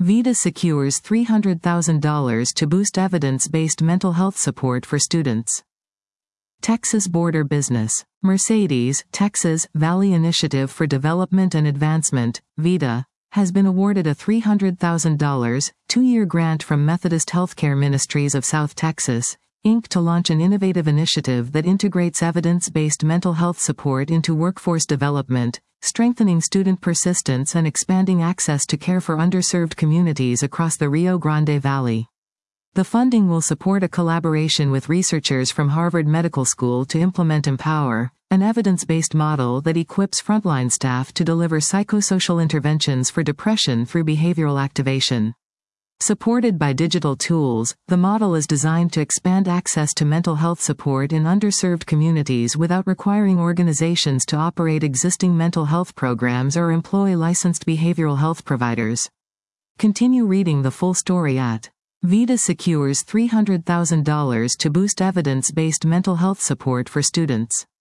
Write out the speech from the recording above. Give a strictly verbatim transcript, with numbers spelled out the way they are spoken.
VITA secures three hundred thousand dollars to boost evidence-based mental health support for students. Texas Border Business. Mercedes, Texas Valley Initiative for Development and Advancement, VITA, has been awarded a three hundred thousand dollars, two-year grant from Methodist Healthcare Ministries of South Texas, Incorporated to launch an innovative initiative that integrates evidence-based mental health support into workforce development, strengthening student persistence and expanding access to care for underserved communities across the Rio Grande Valley. The funding will support a collaboration with researchers from Harvard Medical School to implement Empower, an evidence-based model that equips frontline staff to deliver psychosocial interventions for depression through behavioral activation. Supported by digital tools, the model is designed to expand access to mental health support in underserved communities without requiring organizations to operate existing mental health programs or employ licensed behavioral health providers. Continue reading the full story at VITA secures three hundred thousand dollars to boost evidence-based mental health support for students.